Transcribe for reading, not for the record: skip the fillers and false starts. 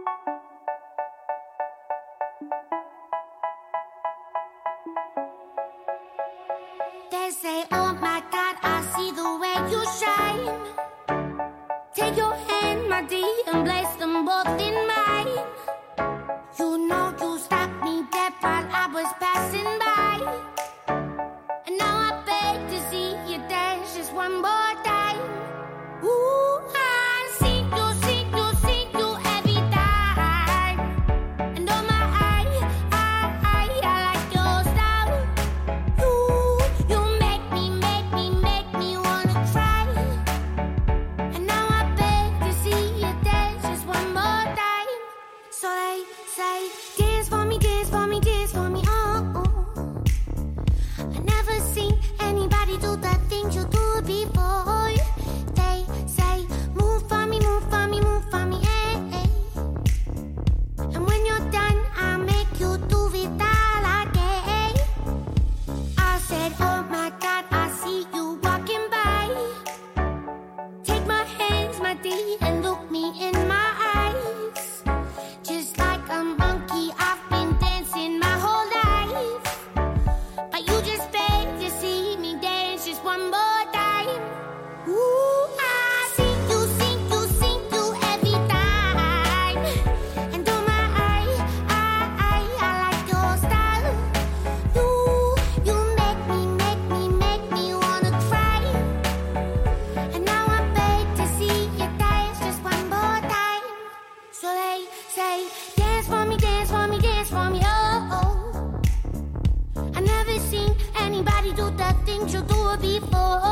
They say, oh my God, I see the way you shine. Take your hand, my dear, and place them both in mine. You know you stopped me dead while I was passing by. And now I beg to see you dance just one more time. Ooh, I see you every time. And oh my, I like your style. You make me wanna cry. And now I beg to see you dance just one more time. So they say, dance for me, dance for me, dance for me, oh, oh. I never seen anybody do the things you do before. They say, move for me, move for me, move for me, hey, hey. And when you're done, I'll make you do it all again. I said, oh my God, I see you walking by. Take my hands, my dear, and look me in my eyes. Just like a monkey, I've been dancing my whole life. But you just beg to see me dance just one more time. Ooh, I see you every time. And oh my, I like your style. You make me wanna cry. And now I beg to see you dance just one more time. So they say, dance for me, dance for me, dance for me, oh, oh. I never seen anybody do the things you do before.